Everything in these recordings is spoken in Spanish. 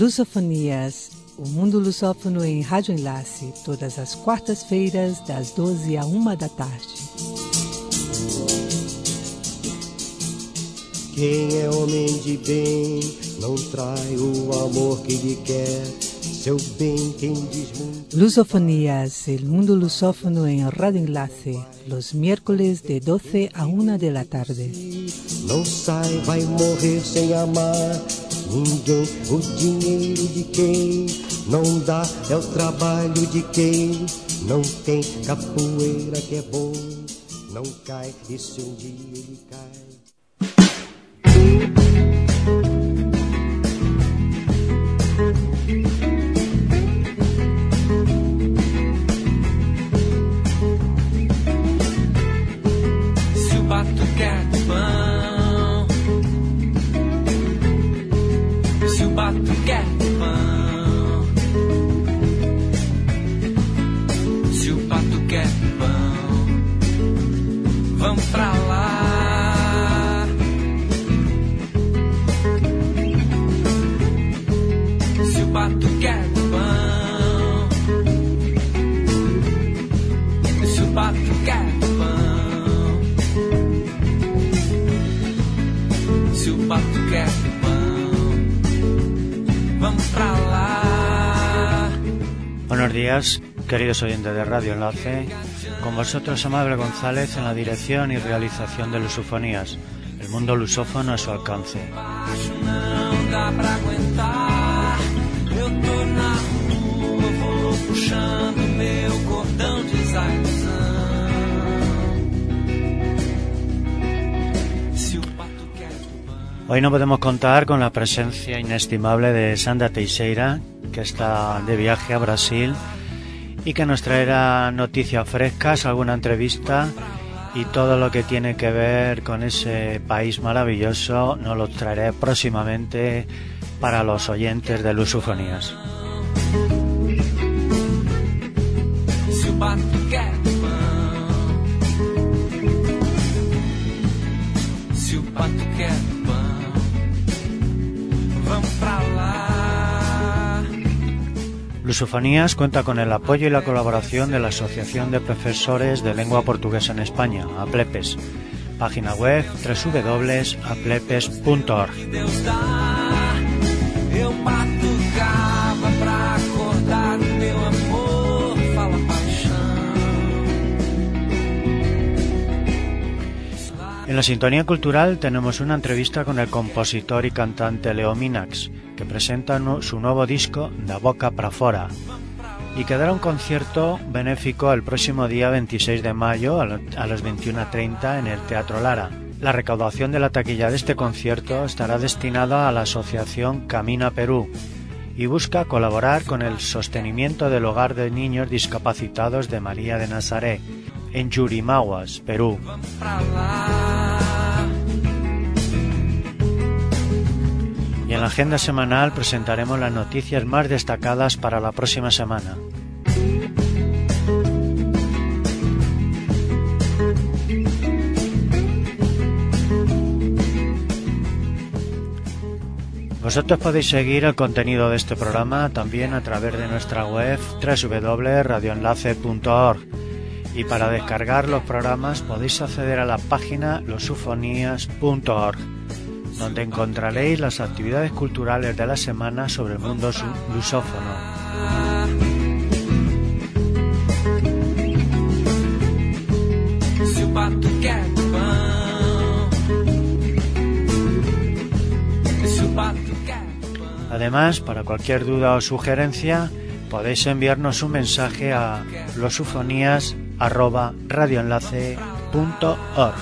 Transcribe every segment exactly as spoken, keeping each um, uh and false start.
Lusofonias, o mundo lusófono em Rádio Enlace, todas as quartas-feiras, das doze à uma da tarde. Quem é homem de bem, não trai o amor que lhe quer, seu bem quem diz muito. Lusofonias, el mundo lusófono en Radio Enlace, los miércoles de doce a una de la tarde. Não sai, vai morrer sem amar ninguém. O dinheiro de quem não dá é o trabalho de quem não tem. Capoeira que é bom, não cai, e se um dia ele cai. Buenos días, queridos oyentes de Radio Enlace, con vosotros Amable González en la dirección y realización de Lusofonías, el mundo lusófono a su alcance. Hoy no podemos contar con la presencia inestimable de Sandra Teixeira, que está de viaje a Brasil y que nos traerá noticias frescas, alguna entrevista y todo lo que tiene que ver con ese país maravilloso nos lo traeré próximamente para los oyentes de Lusofonías. Lusofonías cuenta con el apoyo y la colaboración de la Asociación de Profesores de Lengua Portuguesa en España, APLEPES, página web doble u doble u doble u punto aplepes punto org. En la sintonía cultural tenemos una entrevista con el compositor y cantante Leo Minax, que presenta su nuevo disco Da Boca Pra Fora y que dará un concierto benéfico el próximo día veintiséis de mayo a las veintiuna treinta en el Teatro Lara. La recaudación de la taquilla de este concierto estará destinada a la asociación Camina Perú y busca colaborar con el sostenimiento del hogar de niños discapacitados de María de Nazaret en Yurimaguas, Perú. Y en la agenda semanal presentaremos las noticias más destacadas para la próxima semana. Vosotros podéis seguir el contenido de este programa también a través de nuestra web doble u doble u doble u punto radio enlace punto org y para descargar los programas podéis acceder a la página lusofonías punto org, donde encontraréis las actividades culturales de la semana sobre el mundo lusófono. Además, para cualquier duda o sugerencia, podéis enviarnos un mensaje a lusofonías arroba radioenlace punto org.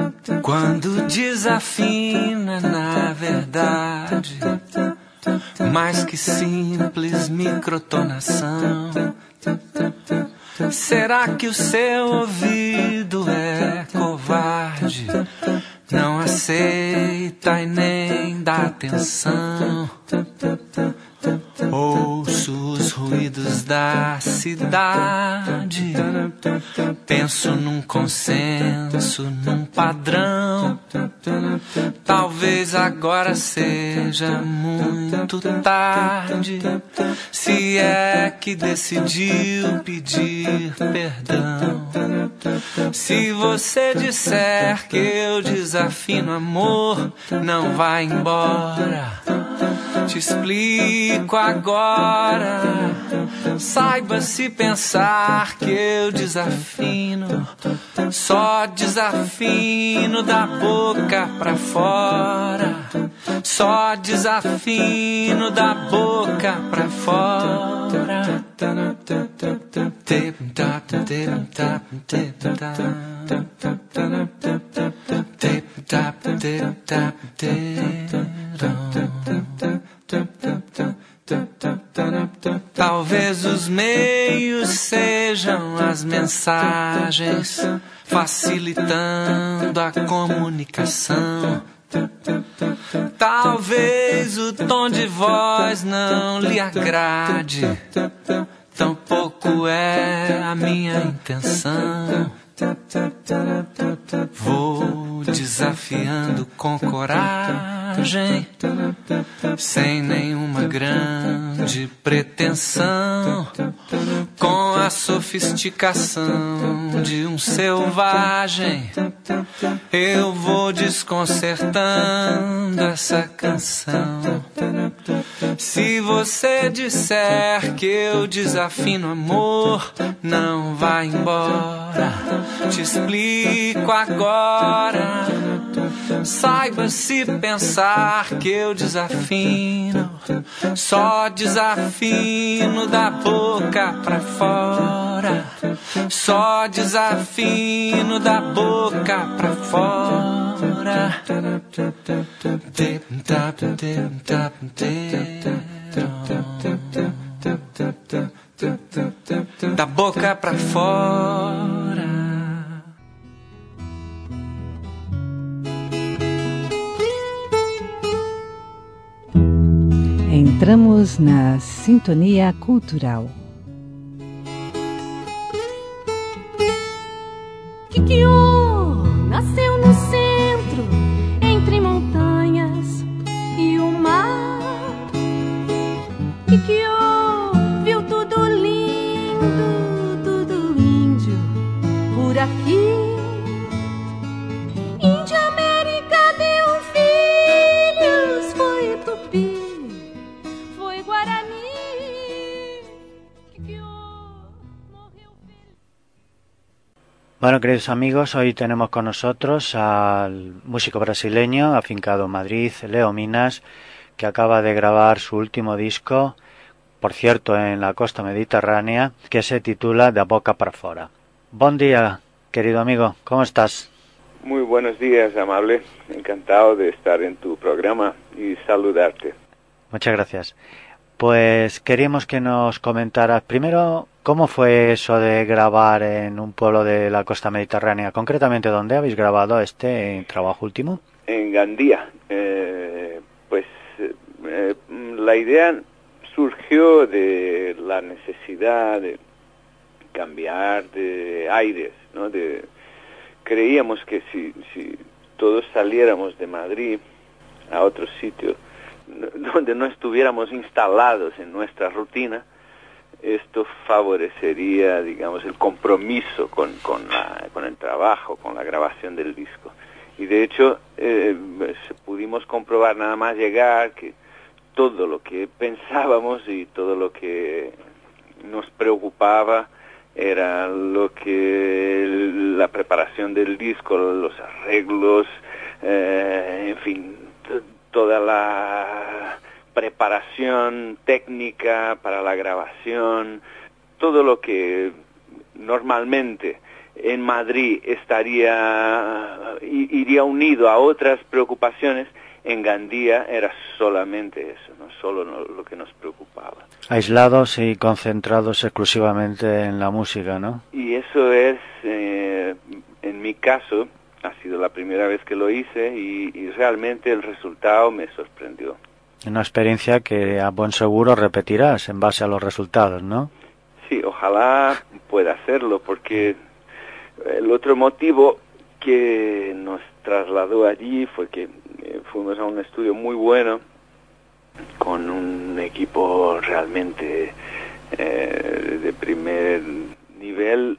Quando desafina, na verdade, mais que simples microtonação. Será que o seu ouvido é covarde? Não aceita e nem dá atenção. Ouço os ruídos da cidade, penso num consenso, num padrão. Talvez agora seja muito tarde, se é que decidiu pedir perdão. Se você disser que eu desafino amor, não vai embora. Te explico agora. Saiba se pensar que eu desafino, só desafino da boca pra fora. Só desafino da boca pra fora. Talvez os meios sejam as mensagens, facilitando a comunicação. Talvez o tom de voz não lhe agrade, tampouco é a minha intenção. Vou desafiando com coragem, sem nenhuma grande pretensão, com a sofisticação de um selvagem. Eu vou desconcertando essa canção. Se você disser que eu desafino amor, não vai embora. Te explico agora. Saiba se pensar que eu desafino, só desafino da boca pra fora. Só desafino da boca pra fora. Da boca pra fora. Entramos na sintonia cultural. Kikyo nasceu no centro, entre montanhas e o mar. Kikyo viu tudo lindo, tudo índio por aqui. Índia América deu filhos, foi Tupi. Bueno, queridos amigos, hoy tenemos con nosotros al músico brasileño afincado en Madrid, Leo Minas, que acaba de grabar su último disco, por cierto, en la costa mediterránea, que se titula Da Boca para Fora. Buen día, querido amigo, ¿cómo estás? Muy buenos días, amable. Encantado de estar en tu programa y saludarte. Muchas gracias. Pues queríamos que nos comentaras primero cómo fue eso de grabar en un pueblo de la costa mediterránea, concretamente dónde habéis grabado este trabajo último. En Gandía. Eh, pues eh, la idea surgió de la necesidad de cambiar de aires, ¿no? De, creíamos que si, si todos saliéramos de Madrid a otro sitio donde no estuviéramos instalados en nuestra rutina, esto favorecería, digamos, el compromiso con, con, la, con el trabajo, con la grabación del disco. Y de hecho, eh, pudimos comprobar nada más llegar que todo lo que pensábamos y todo lo que nos preocupaba era lo que la preparación del disco, los arreglos, eh, en fin, toda la preparación técnica para la grabación, todo lo que normalmente en Madrid estaría iría unido a otras preocupaciones, en Gandía era solamente eso, no solo no, lo que nos preocupaba. Aislados y concentrados exclusivamente en la música, ¿no? Y eso es, eh, en mi caso, ha sido la primera vez que lo hice y, y realmente el resultado me sorprendió. Una experiencia que a buen seguro repetirás en base a los resultados, ¿no? Sí, ojalá pueda hacerlo, porque el otro motivo que nos trasladó allí fue que eh, fuimos a un estudio muy bueno, con un equipo realmente eh, de primer nivel,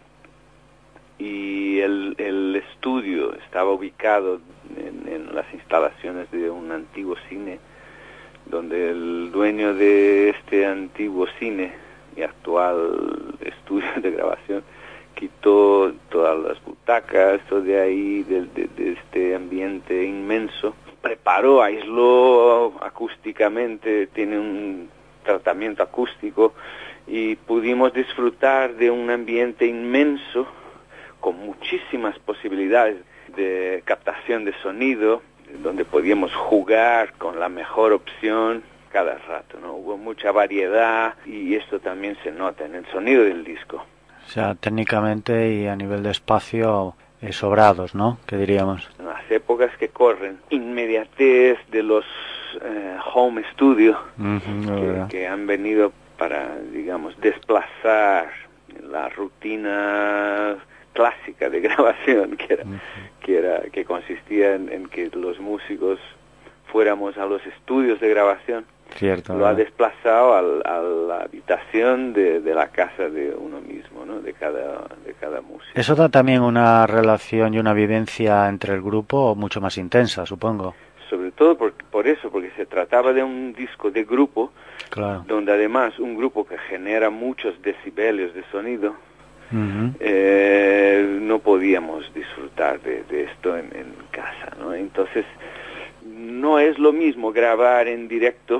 y el, el estudio estaba ubicado en, en las instalaciones de un antiguo cine, donde el dueño de este antiguo cine y actual estudio de grabación quitó todas las butacas, todo de ahí, de, de, de este ambiente inmenso, preparó, aisló acústicamente, tiene un tratamiento acústico, y pudimos disfrutar de un ambiente inmenso con muchísimas posibilidades de captación de sonido, donde podíamos jugar con la mejor opción cada rato, ¿no? Hubo mucha variedad y esto también se nota en el sonido del disco. O sea, técnicamente y a nivel de espacio eh, sobrados, ¿no? ¿Qué diríamos? En las épocas que corren, inmediatez de los eh, home studio Uh-huh, que, que han venido para, digamos, desplazar la rutina clásica de grabación, que era, uh-huh. que, era que consistía en, en que los músicos fuéramos a los estudios de grabación. Cierto, lo ¿verdad? Ha desplazado al, a la habitación de, de la casa de uno mismo, ¿no? De cada, de cada músico. Eso da también una relación y una vivencia entre el grupo mucho más intensa, supongo. Sobre todo por, por eso, porque se trataba de un disco de grupo, claro. Donde además un grupo que genera muchos decibelios de sonido, uh-huh. eh, no podíamos disfrutar de, de esto en, en casa, ¿no? Entonces, no es lo mismo grabar en directo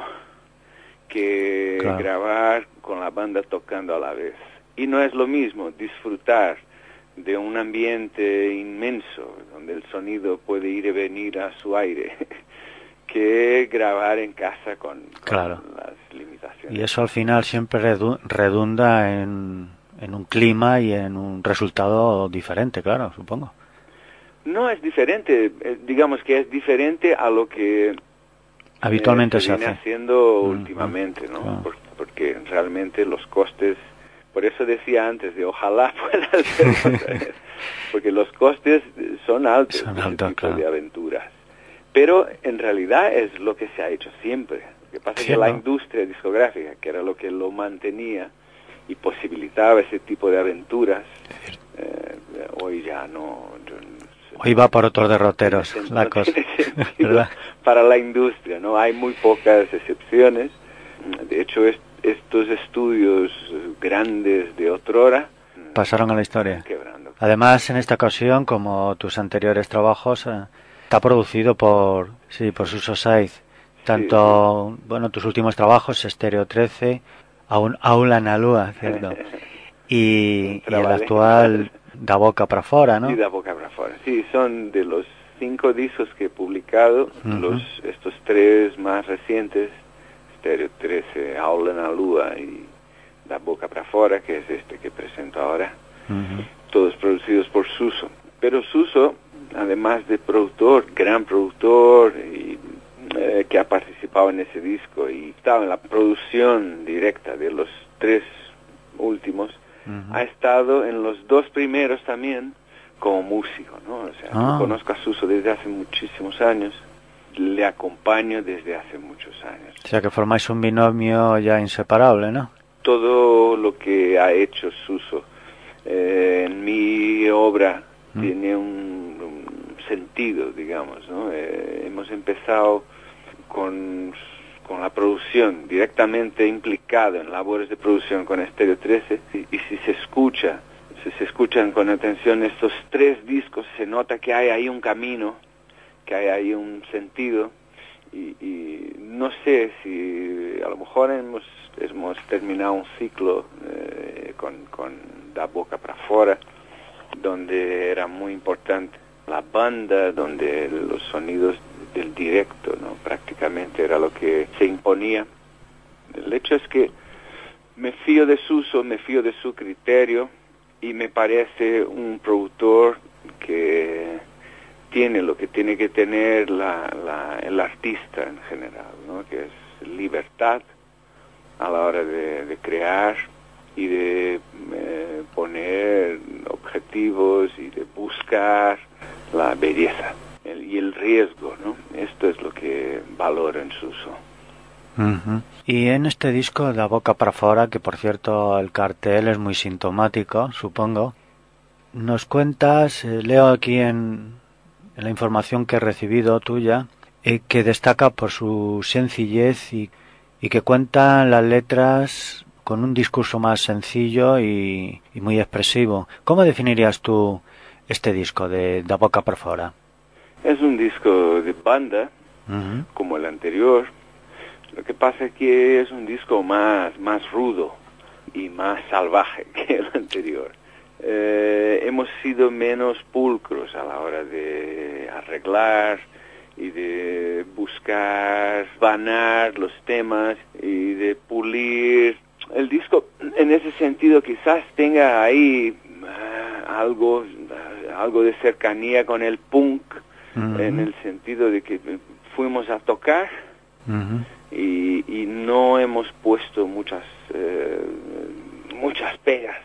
que claro. grabar con la banda tocando a la vez. Y no es lo mismo disfrutar de un ambiente inmenso, donde el sonido puede ir y venir a su aire, que grabar en casa con, con claro. las limitaciones. Y eso al final siempre redu- redunda en, en un clima y en un resultado diferente, claro, supongo. No es diferente, eh, digamos que es diferente a lo que habitualmente eh, se, se viene hace haciendo mm, últimamente, ¿no? Claro. Por, porque realmente los costes, por eso decía antes de ojalá pueda hacerlo, porque los costes son altos, son de altos, ese tipo claro. de aventuras. Pero en realidad es lo que se ha hecho siempre. Lo que pasa es sí, que ¿no? la industria discográfica, que era lo que lo mantenía y posibilitaba ese tipo de aventuras, eh, hoy ya no... Yo, hoy va por otros derroteros no la no cosa, ¿verdad? Para la industria, ¿no? Hay muy pocas excepciones. De hecho, es, estos estudios grandes de otrora pasaron a la historia. Quebrando. Además, en esta ocasión, como tus anteriores trabajos, eh, está producido por sí por Suso Saiz. Tanto, sí, sí. bueno, tus últimos trabajos, Estéreo trece, Aun, Aula na Lúa, ¿cierto? Y, y el actual Da Boca para Fora, ¿no? Sí, Da Boca para Fora. Sí, son de los cinco discos que he publicado, uh-huh. los estos tres más recientes, Estéreo trece, Aula na Lúa y Da Boca para Fora, que es este que presento ahora, uh-huh. todos producidos por Suso. Pero Suso, además de productor, gran productor, y, eh, que ha participado en ese disco y estaba en la producción directa de los tres últimos, uh-huh. ha estado en los dos primeros también como músico, ¿no? O sea, ah. yo conozco a Suso desde hace muchísimos años, le acompaño desde hace muchos años. O sea que formáis un binomio ya inseparable, ¿no? Todo lo que ha hecho Suso eh, en mi obra mm. tiene un, un sentido, digamos, ¿no? Eh, hemos empezado con, con la producción, directamente implicado en labores de producción con Estéreo trece, y, y si se escucha, si se escuchan con atención estos tres discos, se nota que hay ahí un camino, que hay ahí un sentido, y, y no sé si a lo mejor hemos hemos terminado un ciclo eh, con, con Da Boca para Fora, donde era muy importante la banda, donde los sonidos del directo, ¿no? Prácticamente era lo que se imponía. El hecho es que me fío de Suso, me fío de su criterio y me parece un productor que tiene lo que tiene que tener la, la, el artista en general, ¿no? Que es libertad a la hora de, de crear y de eh, poner objetivos y de buscar la belleza el, y el riesgo, ¿no? Esto es lo que valoro en Suso. Uh-huh. Y en este disco, Da Boca para Fora, que por cierto el cartel es muy sintomático, supongo, nos cuentas, eh, leo aquí en, en la información que he recibido tuya, eh, que destaca por su sencillez y, y que cuentan las letras con un discurso más sencillo y, y muy expresivo. ¿Cómo definirías tú este disco de Da Boca para Fora? Es un disco de banda, uh-huh, como el anterior. Lo que pasa es que es un disco más, más rudo y más salvaje que el anterior. Eh, hemos sido menos pulcros a la hora de arreglar y de buscar, vanar los temas y de pulir. El disco, en ese sentido, quizás tenga ahí uh, algo, uh, algo de cercanía con el punk, uh-huh, en el sentido de que fuimos a tocar, uh-huh, y, y no hemos puesto muchas, eh, muchas pegas.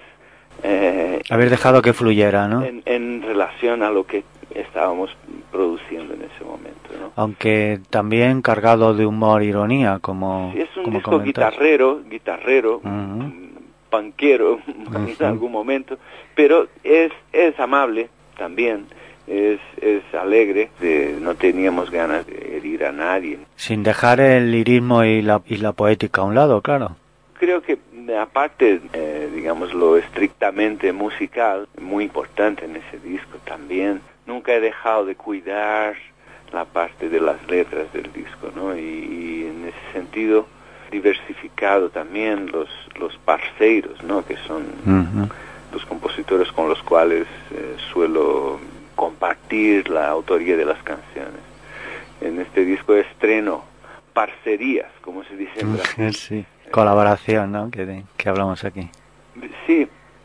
Eh, Haber dejado que fluyera, ¿no? En, en relación a lo que estábamos produciendo en ese momento, ¿no? Aunque también cargado de humor e ironía, como sí, es un como disco comentas. guitarrero, guitarrero, uh-huh, panquero, uh-huh, en algún momento, pero es es amable también, es es alegre, de, no teníamos ganas de herir a nadie. Sin dejar el lirismo y la y la poética a un lado, claro. Creo que aparte, eh, digamos, lo estrictamente musical, muy importante en ese disco también, nunca he dejado de cuidar la parte de las letras del disco, ¿no? Y, y en ese sentido, diversificado también los, los parceiros, ¿no? Que son uh-huh, los compositores con los cuales eh, suelo compartir la autoría de las canciones. En este disco estreno parcerías, como se dice en Brasil. Sí. Colaboración, ¿no? Que, que hablamos aquí. Sí,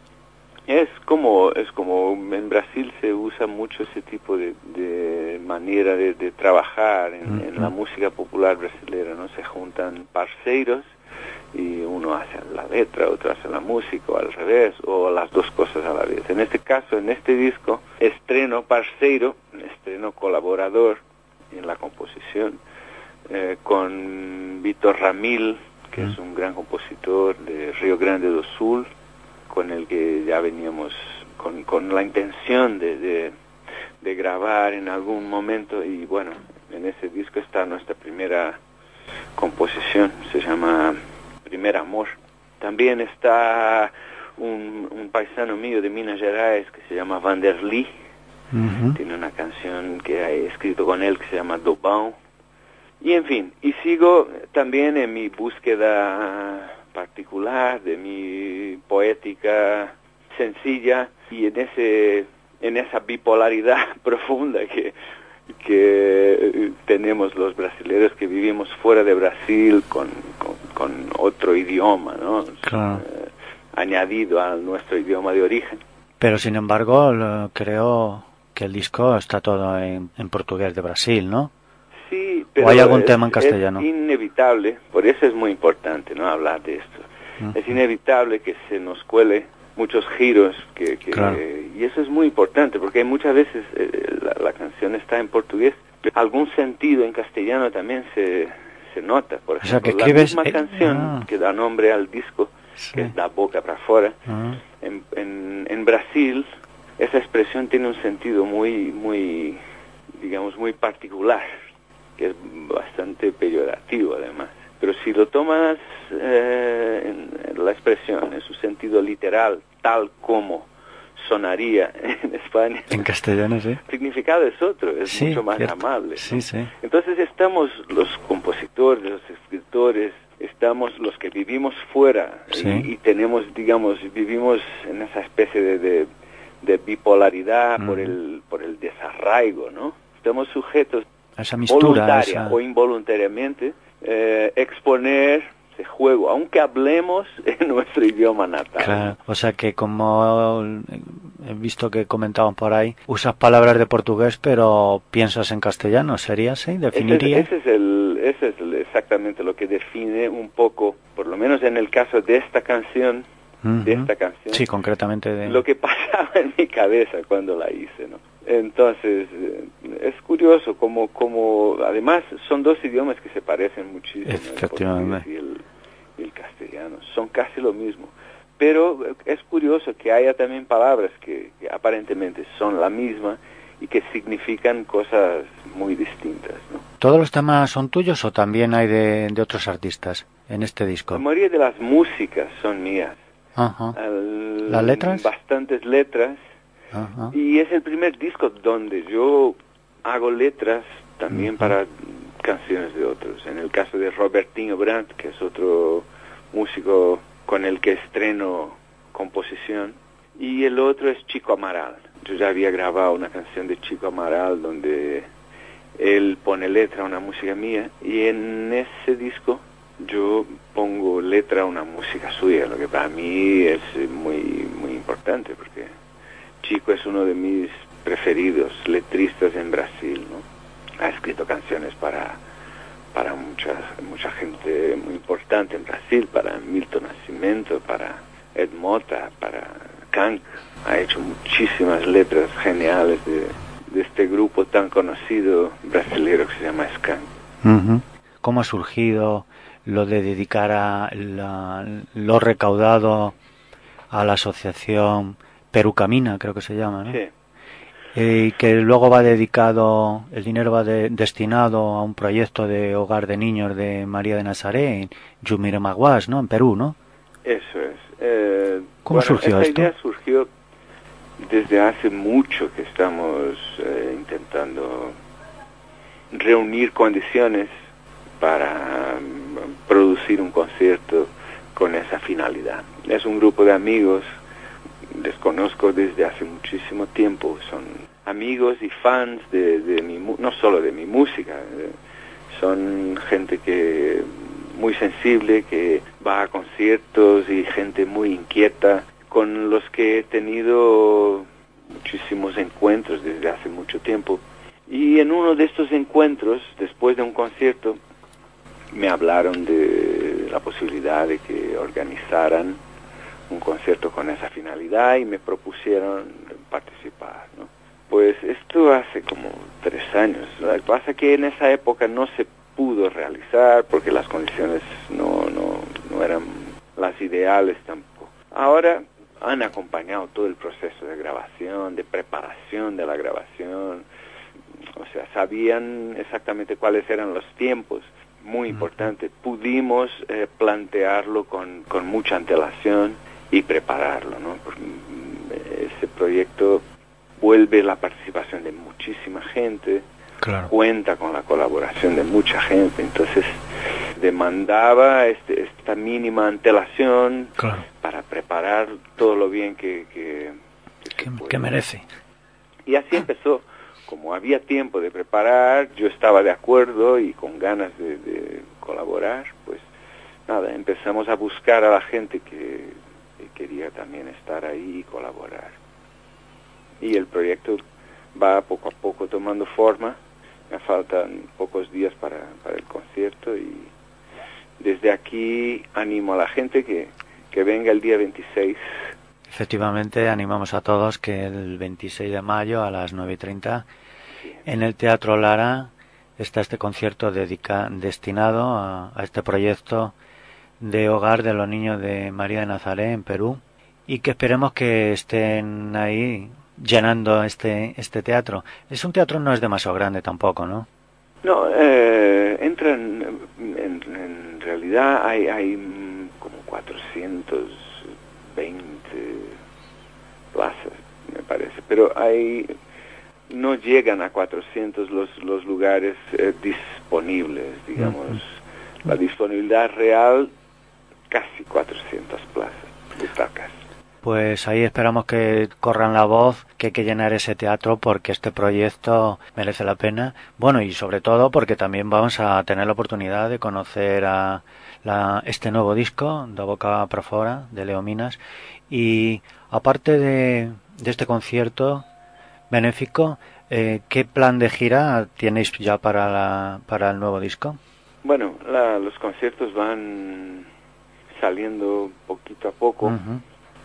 es como es como en Brasil se usa mucho ese tipo de, de manera de, de trabajar en, uh-huh, en la música popular brasileña, ¿no? Se juntan parceiros y uno hace la letra, otro hace la música, o al revés, o las dos cosas a la vez. En este caso, en este disco, estreno parceiro, estreno colaborador en la composición, eh, con Vitor Ramil, que es un gran compositor de Río Grande do Sul, con el que ya veníamos con, con la intención de, de, de grabar en algún momento, y bueno, en ese disco está nuestra primera composición, se llama Primer Amor. También está un, un paisano mío de Minas Gerais que se llama Vanderly, uh-huh, tiene una canción que he escrito con él que se llama Dobão. Y en fin, y sigo también en mi búsqueda particular, de mi poética sencilla, y en ese en esa bipolaridad profunda que, que tenemos los brasileños que vivimos fuera de Brasil con, con, con otro idioma, ¿no? Claro. Eh, añadido a nuestro idioma de origen. Pero sin embargo, lo, creo que el disco está todo en, en portugués de Brasil, ¿no? Sí, pero ¿O hay algún es, tema en castellano? Es inevitable, por eso es muy importante, ¿no?, hablar de esto. Uh-huh. Es inevitable que se nos cuele muchos giros, que, que claro, y eso es muy importante, porque muchas veces eh, la, la canción está en portugués, pero algún sentido en castellano también se, se nota. Por ejemplo, o sea, que escribes, la misma eh, canción ah. que da nombre al disco, sí, que es Da Boca para Fora, uh-huh, en, en, en Brasil, esa expresión tiene un sentido muy, muy, digamos, muy particular, que es bastante peyorativo además. Pero si lo tomas eh, en, en la expresión, en su sentido literal, tal como sonaría en España, en castellano, sí, el significado es otro, es sí, mucho más cierto, amable, sí, ¿no? sí. Entonces estamos los compositores, los escritores, estamos los que vivimos fuera, sí, y, y tenemos, digamos, vivimos en esa especie de, de, de bipolaridad, mm, por el por el desarraigo, ¿no? Estamos sujetos esa mistura, voluntaria esa... o involuntariamente, eh, exponer ese juego, aunque hablemos en nuestro idioma natal. Claro, o sea que como he visto que comentaban por ahí, usas palabras de portugués pero piensas en castellano, ¿sería así? ¿Definiría? Ese es, ese es, el, ese es el, exactamente lo que define un poco, por lo menos en el caso de esta canción, uh-huh. de esta canción. Sí, concretamente de... Lo que pasaba en mi cabeza cuando la hice, ¿no? Entonces, eh, es curioso como, como, además son dos idiomas que se parecen muchísimo, efectivamente, el portugués y el, y el castellano, son casi lo mismo, pero es curioso que haya también palabras que, que aparentemente son la misma y que significan cosas muy distintas, ¿no? ¿Todos los temas son tuyos o también hay de, de otros artistas en este disco? La mayoría de las músicas son mías. Ajá. Al, ¿Las letras? Bastantes letras. Ajá. Y es el primer disco donde yo hago letras también uh-huh. para canciones de otros. En el caso de Robertinho Brandt, que es otro músico con el que estreno composición, y el otro es Chico Amaral. Yo ya había grabado una canción de Chico Amaral donde él pone letra a una música mía, y en ese disco yo pongo letra a una música suya, lo que para mí es muy, muy importante, porque Chico es uno de mis preferidos letristas en Brasil, ¿no? Ha escrito canciones para, para mucha, mucha gente muy importante en Brasil, para Milton Nascimento, para Ed Mota, para Kank. Ha hecho muchísimas letras geniales de, de este grupo tan conocido brasilero que se llama Skank. Uh-huh. ¿Cómo ha surgido lo de dedicar a la, lo recaudado a la asociación Perú Camina, creo que se llama, ¿no? Sí. Y que luego va dedicado, el dinero va de, destinado a un proyecto de hogar de niños de María de Nazaret en Yumirimaguas, ¿no? En Perú, ¿no? Eso es. Eh, ¿Cómo bueno, surgió esta esto? Idea surgió desde hace mucho que estamos eh, intentando reunir condiciones para um, producir un concierto con esa finalidad. Es un grupo de amigos, les conozco desde hace muchísimo tiempo, son amigos y fans de, de mi, no solo de mi música, eh, son gente que muy sensible, que va a conciertos, y gente muy inquieta, con los que he tenido muchísimos encuentros desde hace mucho tiempo. Y en uno de estos encuentros, después de un concierto, me hablaron de la posibilidad de que organizaran un concierto con esa finalidad y me propusieron participar, ¿no? Pues esto hace como tres años. Lo que pasa es que en esa época no se pudo realizar porque las condiciones no, no, no eran las ideales tampoco. Ahora han acompañado todo el proceso de grabación, de preparación de la grabación, o sea, sabían exactamente cuáles eran los tiempos. Muy importante, pudimos eh, plantearlo con, con mucha antelación y prepararlo, ¿no? Porque ese proyecto vuelve la participación de muchísima gente, claro. Cuenta con la colaboración de mucha gente, entonces demandaba este, esta mínima antelación, claro, para preparar todo lo bien que, que, que, que, que merece. Y así empezó. Como había tiempo de preparar, yo estaba de acuerdo y con ganas de, de colaborar, pues nada, empezamos a buscar a la gente que, que quería también estar ahí y colaborar. Y el proyecto va poco a poco tomando forma, me faltan pocos días para, para el concierto, y desde aquí animo a la gente que, que venga el día veintiséis. Efectivamente, animamos a todos que el veintiséis de mayo a las nueve y treinta en el Teatro Lara está este concierto dedica, destinado a, a este proyecto de hogar de los niños de María de Nazaret en Perú, y que esperemos que estén ahí llenando este este teatro. Es un teatro, no es demasiado grande tampoco, ¿no? No, eh, entran, en, en realidad hay, hay como cuatrocientos veinte plazas, me parece, pero hay, no llegan a cuatrocientos los, los lugares eh, disponibles, digamos, uh-huh. La disponibilidad real, casi cuatrocientas plazas, butacas. Pues ahí esperamos que corran la voz, que hay que llenar ese teatro porque este proyecto merece la pena. Bueno, y sobre todo porque también vamos a tener la oportunidad de conocer a la, este nuevo disco, Da Boca para Fora, de Leo Minas. Y aparte de, de este concierto benéfico, eh, ¿qué plan de gira tenéis ya para, la, para el nuevo disco? Bueno, la, los conciertos van saliendo poquito a poco. Uh-huh.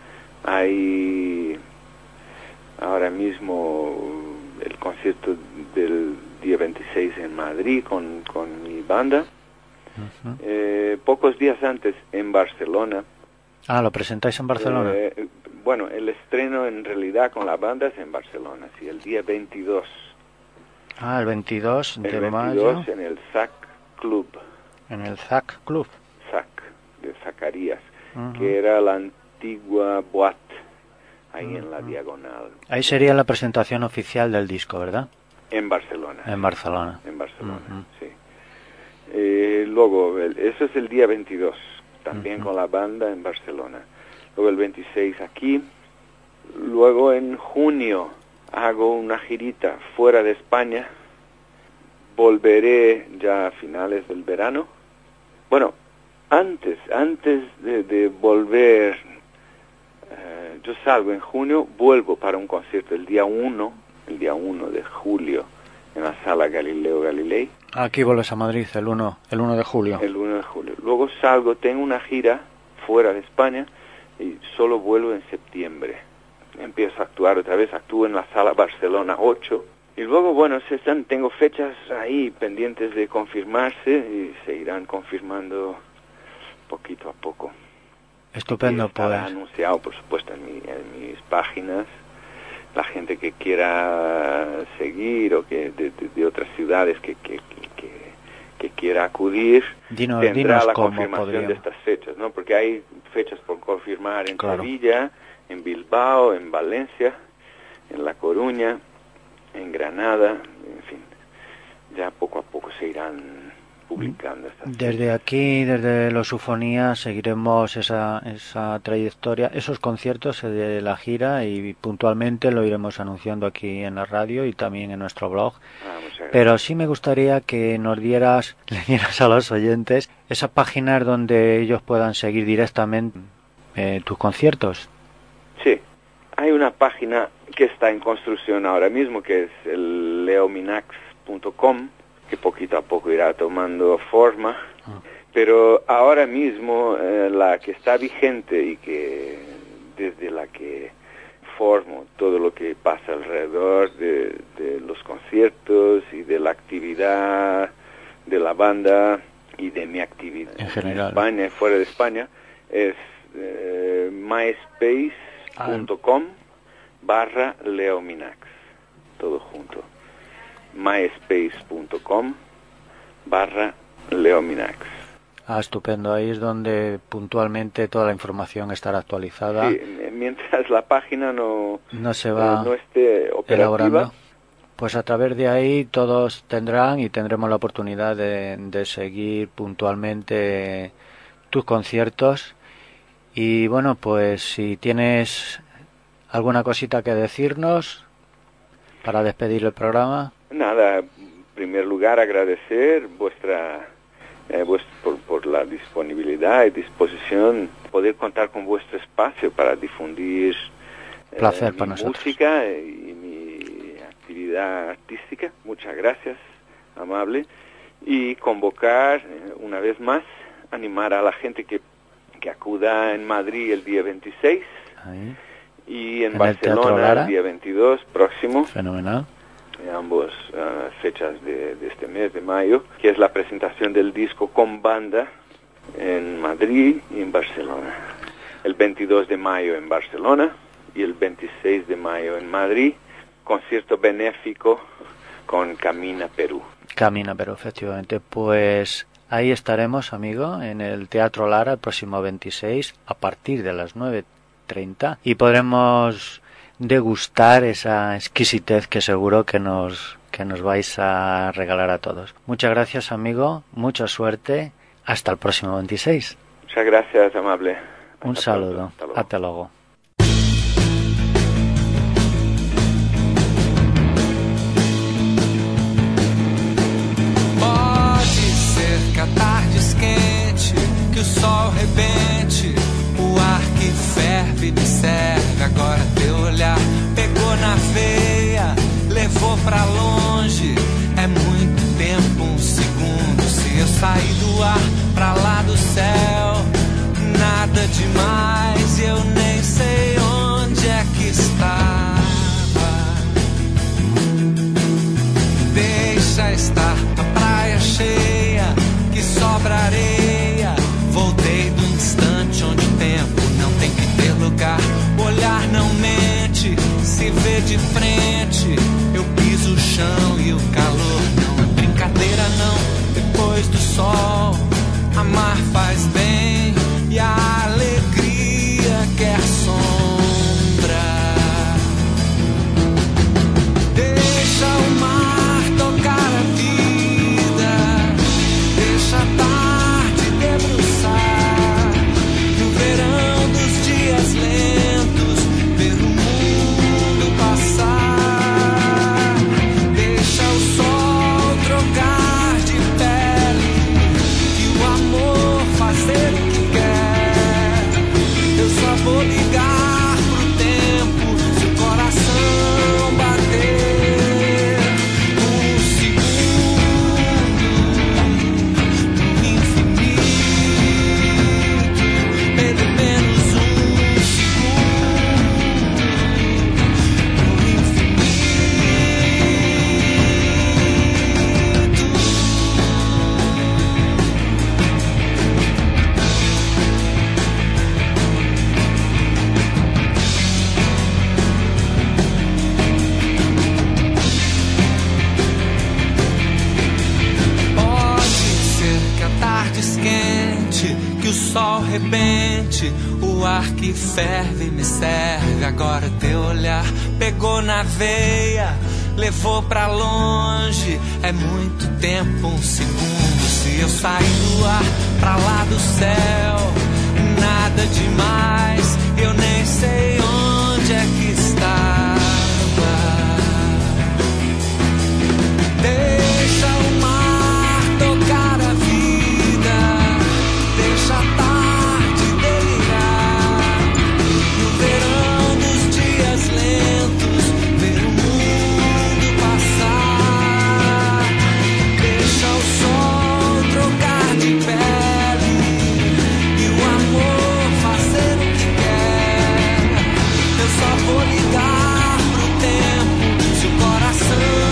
Hay ahora mismo el concierto del día veintiséis en Madrid con, con mi banda. Uh-huh. Eh, pocos días antes en Barcelona. Ah, ¿lo presentáis en Barcelona? Eh, bueno, el estreno en realidad con la banda es en Barcelona, sí, el día veintidós. Ah, el veintidós de el mayo. veintidós en el Z A C Club. En el Z A C Club. Z A C, de Zacarías, uh-huh. que era la antigua boate, ahí uh-huh. en la diagonal. Ahí sería la presentación oficial del disco, ¿verdad? En Barcelona. En Barcelona. En Barcelona, uh-huh. sí. Eh, luego, el, eso es el día veintidós, también uh-huh. con la banda en Barcelona. Luego el veintiséis aquí. Luego en junio hago una girita fuera de España. Volveré ya a finales del verano. Bueno, antes, antes de, de volver, eh, yo salgo en junio, vuelvo para un concierto el día uno, el día uno de julio, en la Sala Galileo Galilei. Aquí vuelves a Madrid el uno, el uno de julio. El uno de julio. Luego salgo, tengo una gira fuera de España y solo vuelvo en septiembre. Empiezo a actuar otra vez, actúo en la Sala Barcelona ocho. Y luego, bueno, se están, tengo fechas ahí pendientes de confirmarse y se irán confirmando poquito a poco. Estupendo, pues. Estará pues. anunciado, por supuesto, en, mi, en mis páginas. La gente que quiera seguir o que de, de, de otras ciudades que, que, que, que, que quiera acudir, dinos, tendrá dinos la cómo confirmación podríamos. de estas fechas, ¿no? Porque hay fechas por confirmar en claro. Sevilla, en Bilbao, en Valencia, en La Coruña, en Granada, en fin, ya poco a poco se irán publicando estas Desde fechas. aquí, desde los Ufonías, seguiremos esa, esa trayectoria, esos conciertos de la gira y puntualmente lo iremos anunciando aquí en la radio y también en nuestro blog. Ah, muchas gracias. Pero sí me gustaría que nos dieras, le dieras a los oyentes esas páginas donde ellos puedan seguir directamente eh, tus conciertos. Sí, hay una página que está en construcción ahora mismo, que es el leominax punto com, que poquito a poco irá tomando forma, ah. pero ahora mismo eh, la que está vigente y que desde la que formo todo lo que pasa alrededor de, de los conciertos y de la actividad de la banda y de mi actividad en general, en España y fuera de España, es eh, myspace punto com barra leominax, todo junto. myspace punto com barra leominax. Ah, estupendo. Ahí es donde puntualmente toda la información estará actualizada. Sí, mientras la página no, no se va no, no esté operativa. Elaborando. Pues a través de ahí todos tendrán y tendremos la oportunidad de, de seguir puntualmente tus conciertos. Y bueno, pues si tienes alguna cosita que decirnos para despedir el programa. Nada, en primer lugar agradecer vuestra eh, vuest, por, por la disponibilidad y disposición, poder contar con vuestro espacio para difundir eh, placer mi para nosotros. música y mi actividad artística. Muchas gracias, amable. Y convocar eh, una vez más, animar a la gente que, que acuda en Madrid el día veintiséis. Ahí. Y en, en Barcelona el, el día veintidós próximo. Fenomenal. En ambas uh, fechas de, de este mes de mayo, que es la presentación del disco con banda en Madrid y en Barcelona. El veintidós de mayo en Barcelona y el veintiséis de mayo en Madrid, concierto benéfico con Camina Perú. Camina Perú, efectivamente. Pues ahí estaremos, amigo, en el Teatro Lara el próximo veintiséis a partir de las nueve treinta y podremos degustar esa exquisitez que seguro que nos que nos vais a regalar a todos. Muchas gracias, amigo, mucha suerte, hasta el próximo veintiséis. Muchas gracias, amable. Un hasta saludo, pronto. Hasta luego. hasta luego. rebente, o ar que ferve me serve. Agora teu olhar pegou na veia, levou pra longe. É muito tempo, um segundo. Se eu sair do ar pra lá do céu, nada demais, eu nem sei onde é que estava. Deixa o mar tocar a vida, deixa a tarde delirar, no verão dos dias lentos, ver o mundo passar. Deixa o sol trocar de pele e o amor fazer o que quer. Eu só vou ligar pro tempo se o coração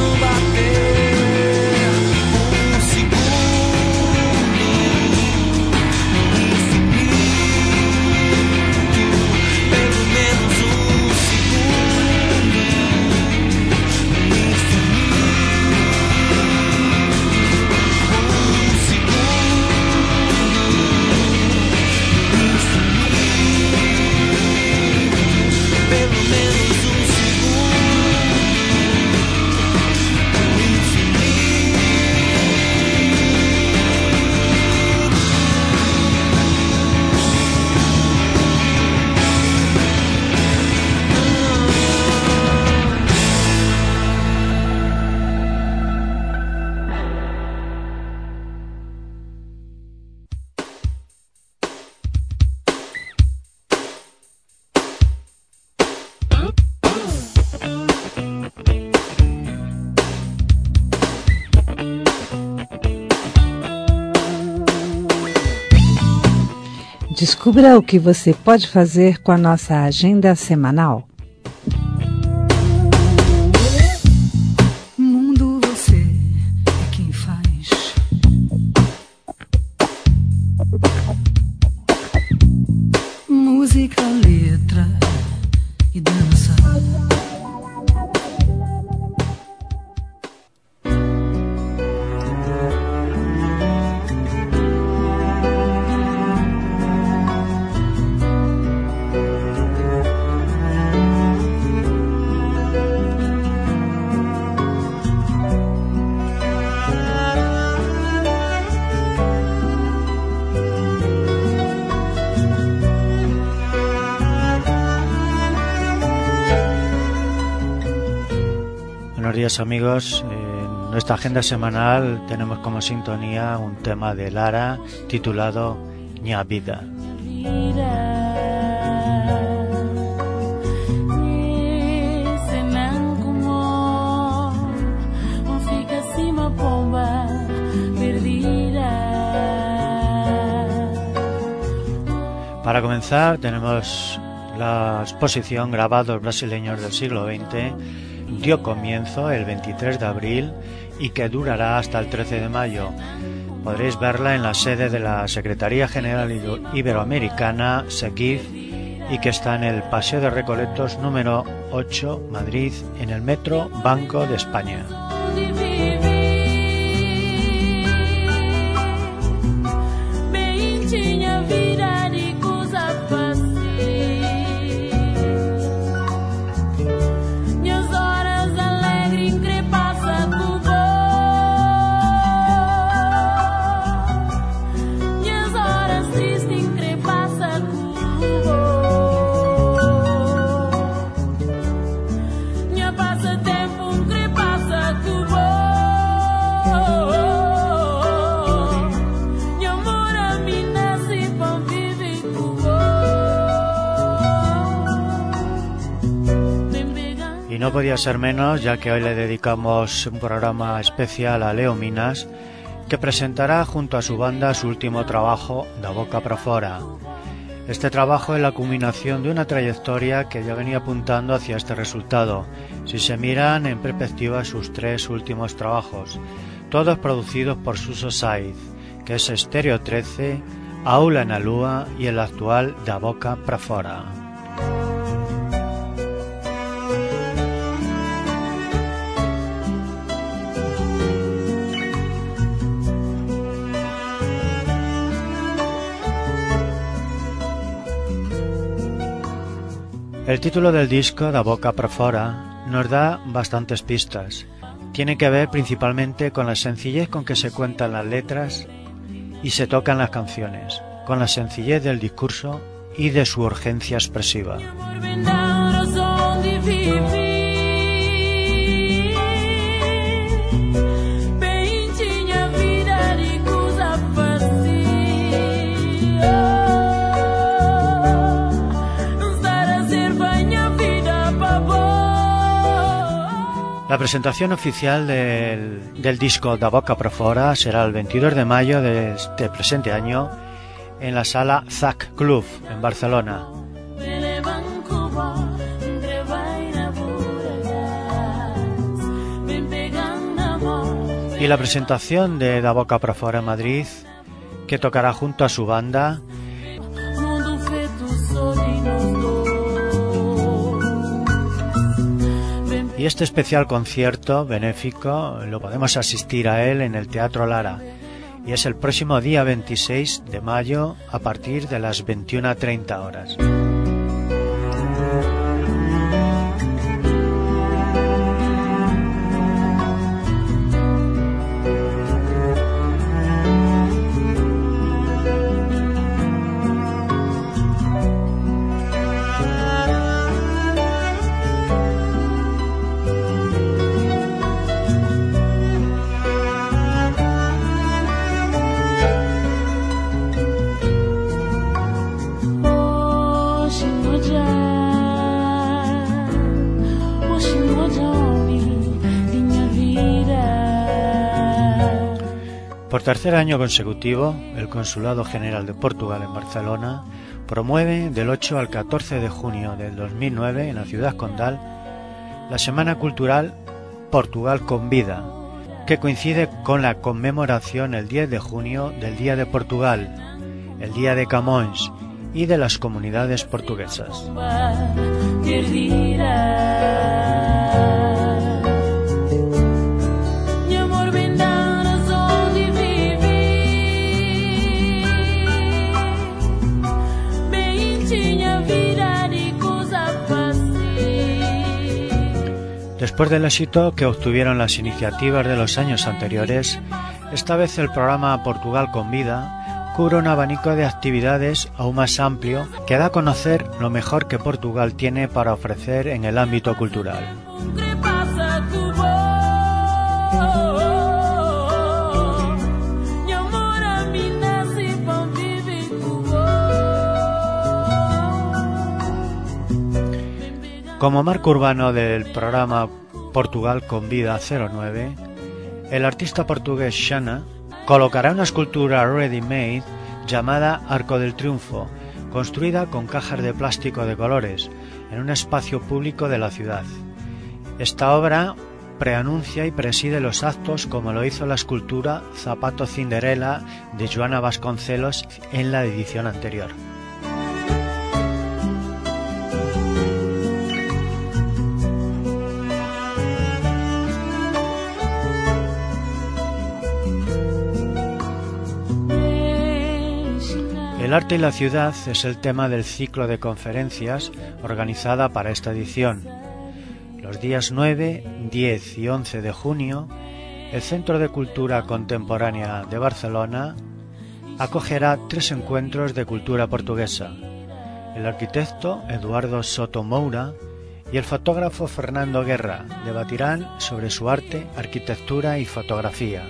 Descubra o que você pode fazer com a nossa agenda semanal. Mundo, você é quem faz. Música, letra e dança. Buenos días amigos, en nuestra agenda semanal tenemos como sintonía un tema de Lara titulado Minha Vida. Para comenzar tenemos la exposición Grabados brasileños del siglo veinte. Dio comienzo el veintitrés de abril y que durará hasta el trece de mayo. Podréis verla en la sede de la Secretaría General Iberoamericana, SEGIF, y que está en el Paseo de Recoletos número ocho, Madrid, en el Metro Banco de España. No podía ser menos, ya que hoy le dedicamos un programa especial a Leo Minas, que presentará junto a su banda su último trabajo, Da Boca Pra Fora. Este trabajo es la culminación de una trayectoria que ya venía apuntando hacia este resultado, si se miran en perspectiva sus tres últimos trabajos, todos producidos por Suso Saiz, que es Estéreo trece, Aula en Alúa y el actual Da Boca Pra Fora. El título del disco, Da Boca Pra Fora, nos da bastantes pistas. Tiene que ver principalmente con la sencillez con que se cuentan las letras y se tocan las canciones, con la sencillez del discurso y de su urgencia expresiva. La presentación oficial del, del disco Da Boca Pra Fora será el veintidós de mayo de este presente año en la sala Z A C Club en Barcelona. Y la presentación de Da Boca Pra Fora en Madrid, que tocará junto a su banda y este especial concierto benéfico lo podemos asistir a él en el Teatro Lara y es el próximo día veintiséis de mayo a partir de las veintiuna treinta horas. Por tercer año consecutivo, el Consulado General de Portugal en Barcelona promueve del ocho al catorce de junio del dos mil nueve en la ciudad condal la Semana Cultural Portugal con Vida, que coincide con la conmemoración el diez de junio del Día de Portugal, el Día de Camões y de las comunidades portuguesas. Después del éxito que obtuvieron las iniciativas de los años anteriores, esta vez el programa Portugal con Vida cubre un abanico de actividades aún más amplio que da a conocer lo mejor que Portugal tiene para ofrecer en el ámbito cultural. Como marco urbano del programa Portugal con Vida cero nueve, el artista portugués Xana colocará una escultura ready-made llamada Arco del Triunfo, construida con cajas de plástico de colores, en un espacio público de la ciudad. Esta obra preanuncia y preside los actos como lo hizo la escultura Zapato Cinderella de Joana Vasconcelos en la edición anterior. El arte y la ciudad es el tema del ciclo de conferencias organizada para esta edición. Los días nueve, diez y once de junio, el Centro de Cultura Contemporánea de Barcelona acogerá tres encuentros de cultura portuguesa. El arquitecto Eduardo Soto Moura y el fotógrafo Fernando Guerra debatirán sobre su arte, arquitectura y fotografía.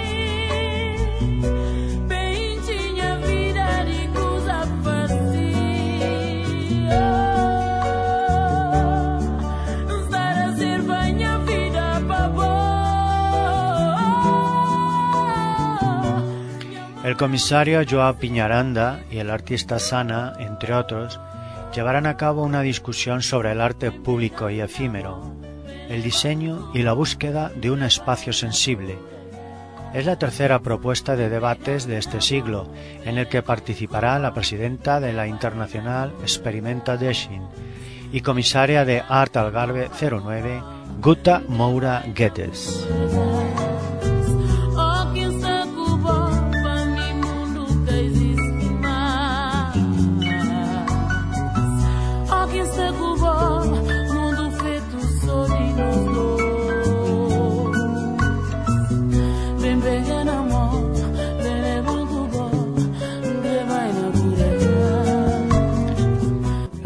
El comisario Joao Piñaranda y el artista Sana, entre otros, llevarán a cabo una discusión sobre el arte público y efímero, el diseño y la búsqueda de un espacio sensible. Es la tercera propuesta de debates de este siglo, en el que participará la presidenta de la Internacional Experimentation y comisaria de Art Algarve cero nueve, Guta Moura Guedes. Cuba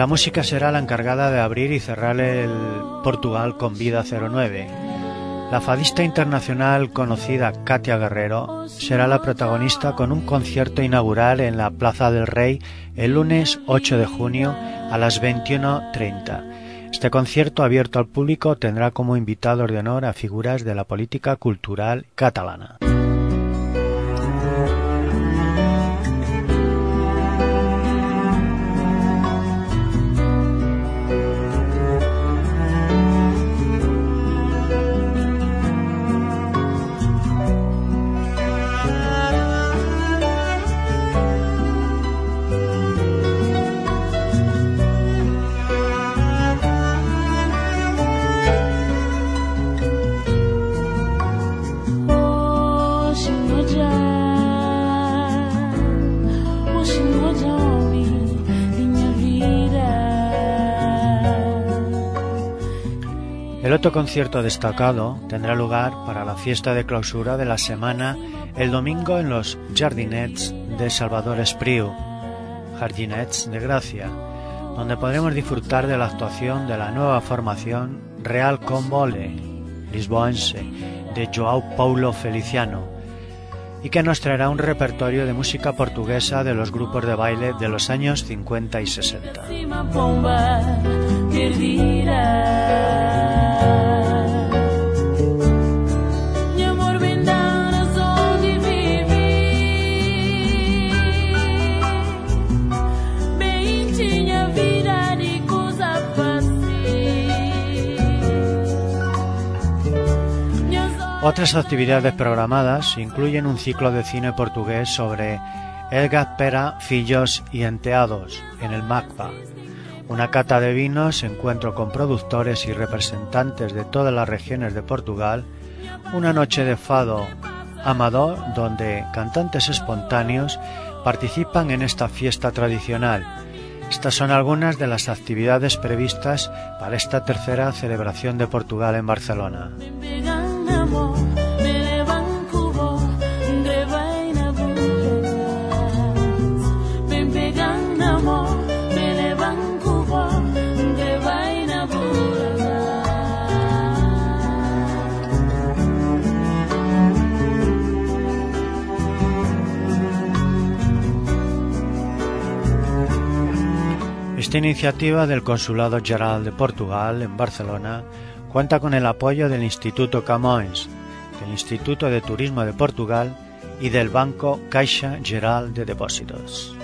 La música será la encargada de abrir y cerrar el Portugal con Vida cero nueve. La fadista internacional conocida Katia Guerrero será la protagonista con un concierto inaugural en la Plaza del Rey el lunes ocho de junio a las veintiuno treinta. Este concierto abierto al público tendrá como invitados de honor a figuras de la política cultural catalana. El otro concierto destacado tendrá lugar para la fiesta de clausura de la semana el domingo en los Jardinets de Salvador Espriu, Jardinets de Gracia, donde podremos disfrutar de la actuación de la nueva formación Real Combole lisboense de João Paulo Feliciano, y que nos traerá un repertorio de música portuguesa de los grupos de baile de los años cincuenta y sesenta. Otras actividades programadas incluyen un ciclo de cine portugués sobre Edgar Pera, Fillos y Enteados en el MACBA, una cata de vinos, encuentro con productores y representantes de todas las regiones de Portugal, una noche de fado amador donde cantantes espontáneos participan en esta fiesta tradicional. Estas son algunas de las actividades previstas para esta tercera celebración de Portugal en Barcelona. Esta iniciativa del Consulado General de Portugal en Barcelona cuenta con el apoyo del Instituto Camões, del Instituto de Turismo de Portugal y del Banco Caixa Geral de Depósitos.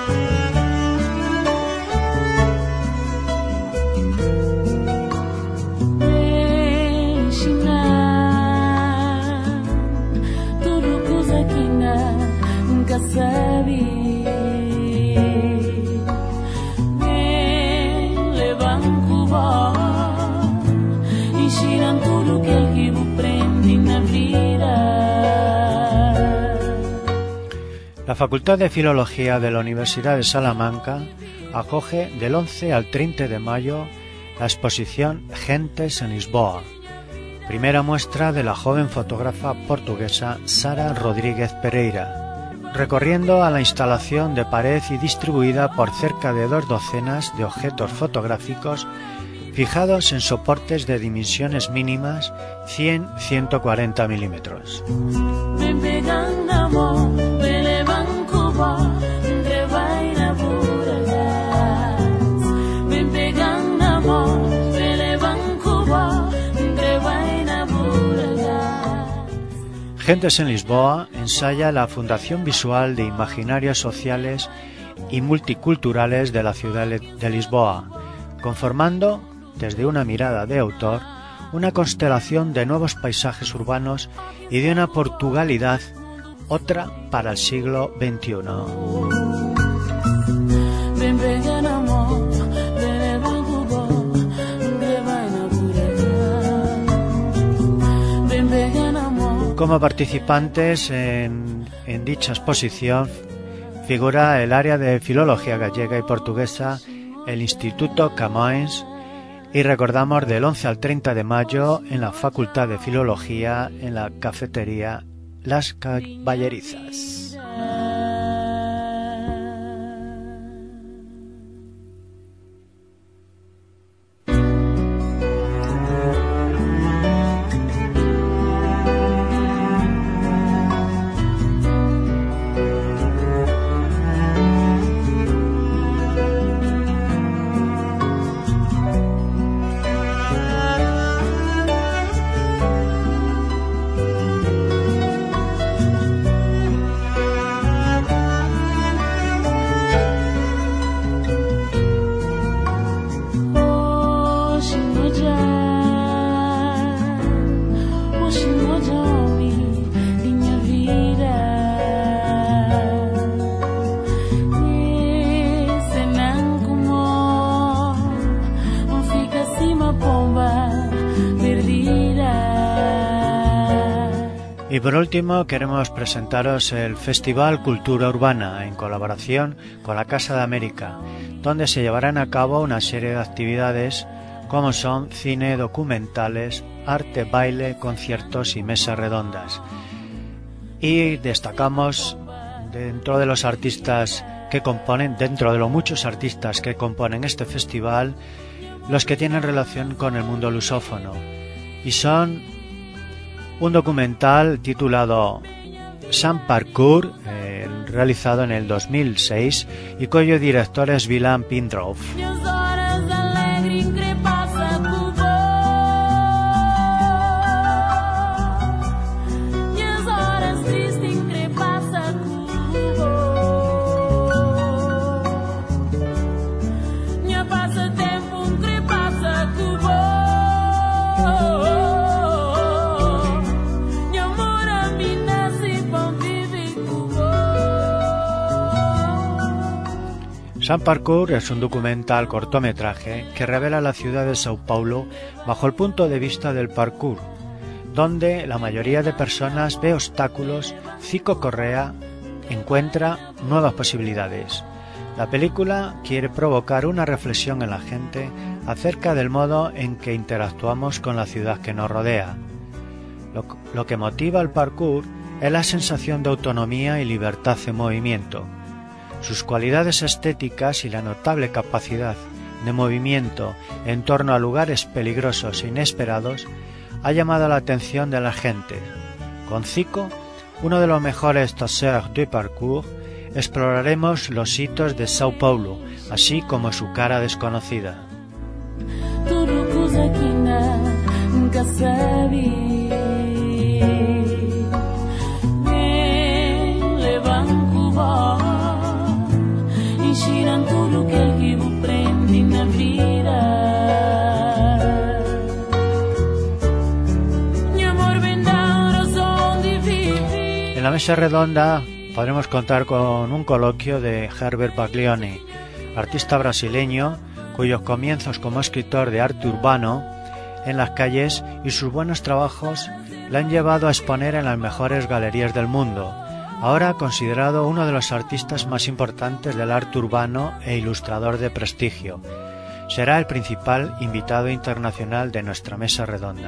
La Facultad de Filología de la Universidad de Salamanca acoge del once al treinta de mayo la exposición Gentes en Lisboa, primera muestra de la joven fotógrafa portuguesa Sara Rodríguez Pereira, recorriendo a la instalación de pared y distribuida por cerca de dos docenas de objetos fotográficos fijados en soportes de dimensiones mínimas cien a ciento cuarenta milímetros. Gentes en Lisboa ensaya la fundación visual de imaginarios sociales y multiculturales de la ciudad de Lisboa, conformando, desde una mirada de autor, una constelación de nuevos paisajes urbanos y de una Portugalidad, otra para el siglo veintiuno. Como participantes en, en dicha exposición figura el área de Filología Gallega y Portuguesa, el Instituto Camões, y recordamos del once al treinta de mayo en la Facultad de Filología en la cafetería Las Caballerizas. Y por último queremos presentaros el Festival Cultura Urbana en colaboración con la Casa de América, donde se llevarán a cabo una serie de actividades como son cine, documentales, arte, baile, conciertos y mesas redondas. Y destacamos dentro de los artistas que componen, dentro de los muchos artistas que componen este festival, los que tienen relación con el mundo lusófono. Y son un documental titulado Sam Parkour, eh, realizado en el dos mil seis y cuyo director es Vilan Pindrov. Sam Parkour es un documental cortometraje que revela la ciudad de Sao Paulo bajo el punto de vista del parkour, donde la mayoría de personas ve obstáculos, Zico Correa encuentra nuevas posibilidades. La película quiere provocar una reflexión en la gente acerca del modo en que interactuamos con la ciudad que nos rodea. Lo, lo que motiva el parkour es la sensación de autonomía y libertad en movimiento. Sus cualidades estéticas y la notable capacidad de movimiento en torno a lugares peligrosos e inesperados ha llamado la atención de la gente. Con Zico, uno de los mejores tosseurs de parkour, exploraremos los hitos de Sao Paulo, así como su cara desconocida. En la mesa redonda podremos contar con un coloquio de Herbert Baglioni, artista brasileño cuyos comienzos como escritor de arte urbano en las calles y sus buenos trabajos le han llevado a exponer en las mejores galerías del mundo, ahora considerado uno de los artistas más importantes del arte urbano e ilustrador de prestigio. Será el principal invitado internacional de nuestra mesa redonda.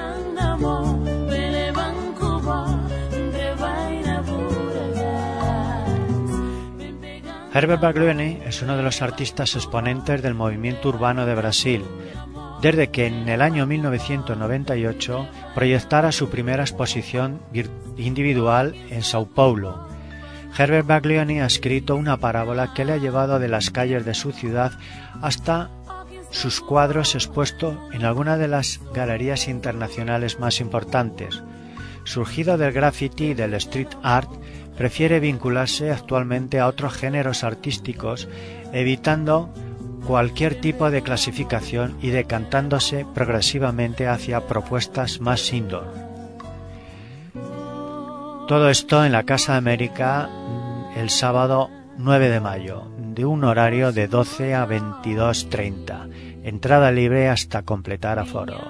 Herbert Baglioni es uno de los artistas exponentes del movimiento urbano de Brasil, desde que en el año mil novecientos noventa y ocho proyectara su primera exposición individual en Sao Paulo. Herbert Baglioni ha escrito una parábola que le ha llevado de las calles de su ciudad hasta sus cuadros expuestos en alguna de las galerías internacionales más importantes. Surgido del graffiti y del street art, prefiere vincularse actualmente a otros géneros artísticos, evitando cualquier tipo de clasificación y decantándose progresivamente hacia propuestas más indoor. Todo esto en la Casa de América el sábado nueve de mayo, de un horario de doce a veintidós treinta. Entrada libre hasta completar aforo.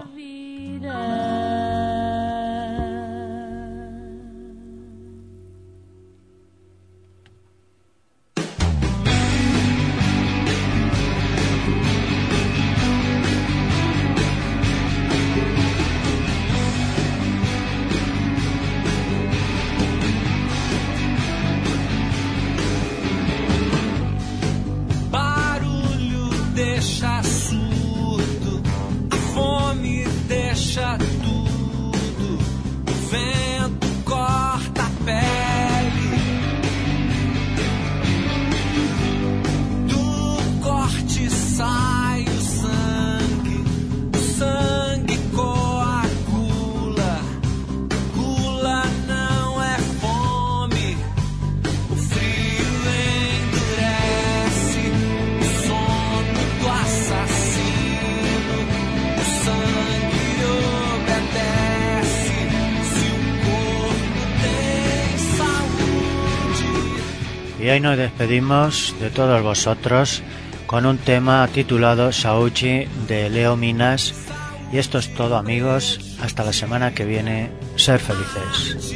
Y hoy nos despedimos de todos vosotros con un tema titulado Saúde de Leo Minas, Y esto es todo, amigos. Hasta la semana que viene. Ser felices.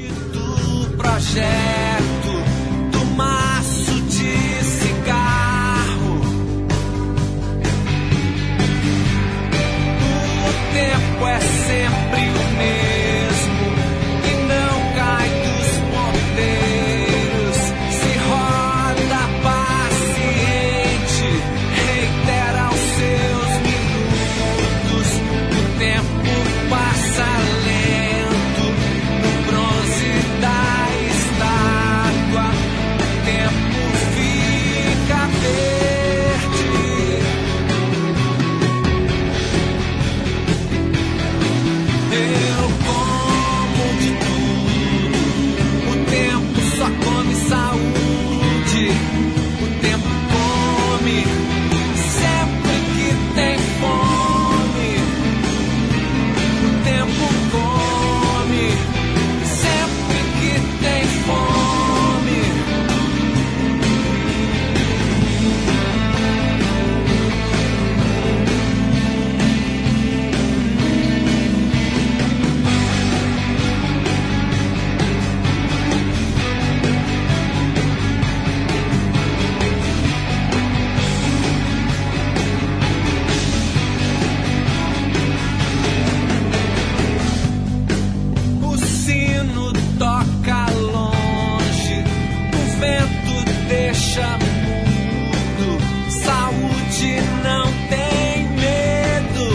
Tempo é sempre o mesmo e não cai dos ponteiros. Se roda paciente, reitera os seus minutos. O tempo passa lento no bronze da estátua. O tempo fica verde. Eu como de tudo, o tempo só come saúde, o tempo come sempre que tem fome, o tempo come sempre que tem fome. O sino toca longe, o vento deixa mudo, saúde não tem medo.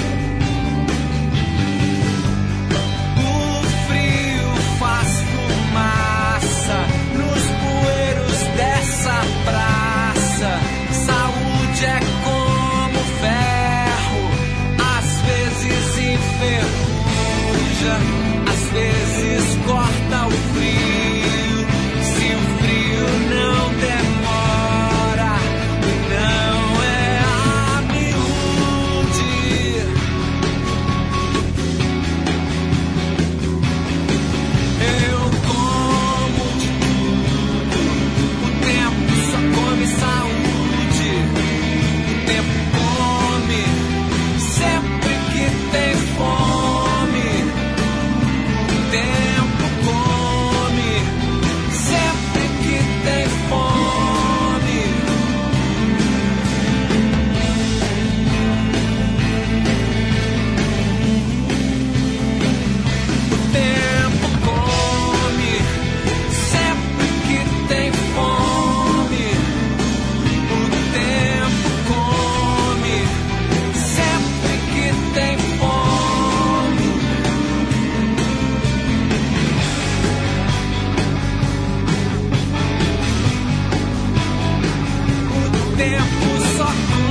O frio faz fumaça nos bueiros dessa praça. Saúde é como ferro, às vezes enferruja, às vezes corta o frio. Se o frio não demora, não é a miúde. Eu como de tudo, o tempo só come saúde, o tempo come sempre que tem fome, o tempo come sempre que tem fome. O tempo come sempre que tem fome. O tempo come sempre que tem fome. O tempo só come